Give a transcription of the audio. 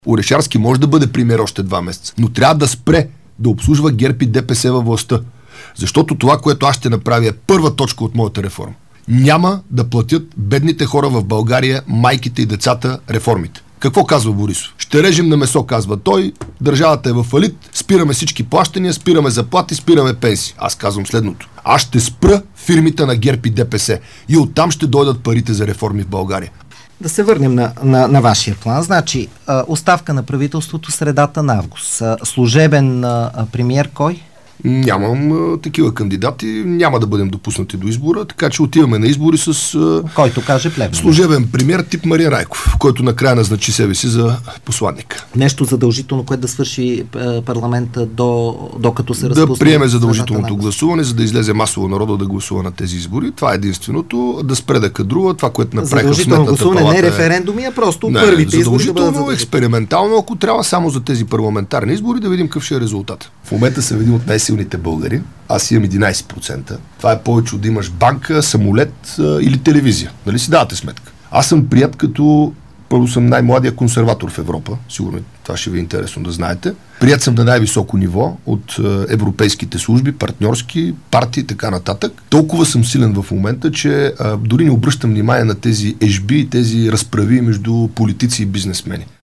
Орешарски може да бъде премиер още 2 месеца, но трябва да спре да обслужва ГЕРБ и ДПС във властта. Защото това, което аз ще направя, е първа точка от моята реформа. Няма да платят бедните хора в България, майките и децата, реформите. Какво казва Борисов? Ще режем на месо, казва той, държавата е в фалит, спираме всички плащания, спираме заплати, спираме пенсии. Аз казвам следното. Аз ще спра фирмите на ГЕРБ и ДПС и оттам ще дойдат парите за реформи в България. Да се върнем на вашия план. Значи, оставка на правителството средата на август. Служебен премиер кой? Нямам такива кандидати, няма да бъдем допуснати до избора, така че отиваме на избори с който каже Плевнелиев. Служебен премиер тип Марин Райков, който накрая назначи себе си за посланник. Нещо задължително, което да свърши парламента докато се разпусне. Да приеме задължителното гласуване, за да излезе масово народа да гласува на тези избори. Това е единственото. Да спре да кадрува това, което направиха в Сметната палата. Задължително гласуване, не референдуми, а просто първите избори да бъдат задължително. Експериментално, ако трябва само за тези парламентарни избори, да видим какъв ще е резултат. В момента съм един от най-силните българи. Аз имам 11%. Това е повече от да имаш банка, самолет или телевизия. Нали си давате сметка? Аз съм прият като първо съм най-младия консерватор в Европа. Сигурно това ще ви е интересно да знаете. Прият съм на най-високо ниво от европейските служби, партньорски, партии и така нататък. Толкова съм силен в момента, че дори не обръщам внимание на тези ежби и тези разправи между политици и бизнесмени.